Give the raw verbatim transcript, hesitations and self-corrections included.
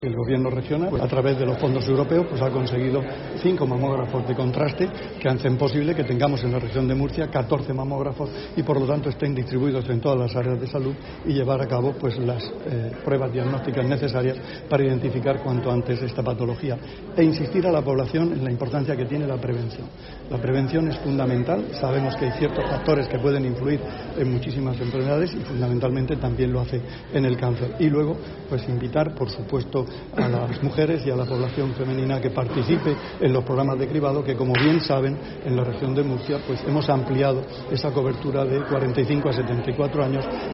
El gobierno regional, pues, a través de los fondos europeos, pues ha conseguido cinco mamógrafos de contraste que hacen posible que tengamos en la región de Murcia catorce mamógrafos y por lo tanto estén distribuidos en todas las áreas de salud y llevar a cabo pues las eh, pruebas diagnósticas necesarias para identificar cuanto antes esta patología e insistir a la población en la importancia que tiene la prevención. La prevención es fundamental, sabemos que hay ciertos factores que pueden influir en muchísimas enfermedades y fundamentalmente también lo hace en el cáncer. Y luego pues invitar, por supuesto, a las mujeres y a la población femenina que participe en los programas de cribado, que como bien saben en la región de Murcia pues hemos ampliado esa cobertura de cuarenta y cinco a setenta y cuatro años